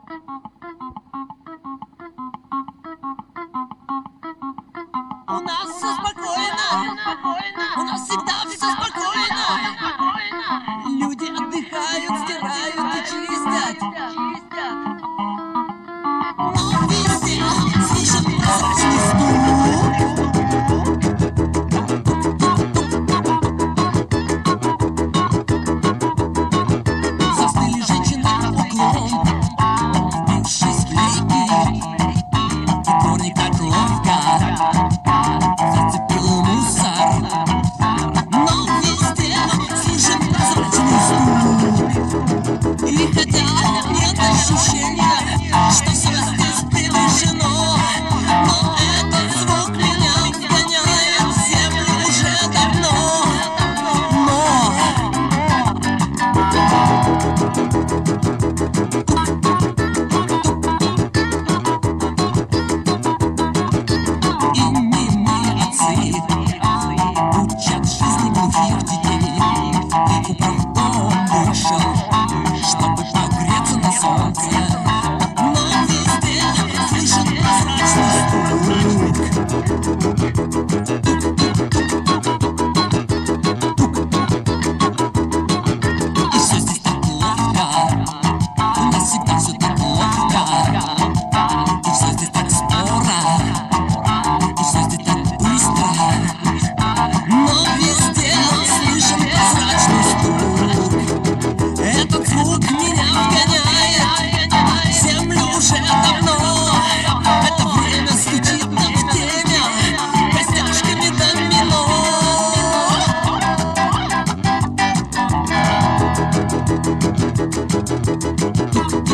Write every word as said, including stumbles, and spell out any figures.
У нас все спокойно, у нас всегда все спокойно. Люди отдыхают, стирают и чистят. Но везде слышен прозрачный стук. Застыли женщины под углом, впившись в лейки, и дворник так ловко зацепил мусор. Но везде слышен прозрачный стук. И хотя нет ощущения, что все здесь предрешено, но этот звук меня вгоняет в землю уже давно. Но и немые отцы учат жизни глухих детей. И управдом вышел, чтобы погреться на солнце. Но везде слышен прозрачный стук. И все здесь так ловко, у нас всегда все так ловко. И все здесь так скоро, и все здесь так быстро. Но везде слышен прозрачный стук. Этот звук меня вгоняет в землю уже давно. Это время стучит нам в темя костяшками домино. Тук,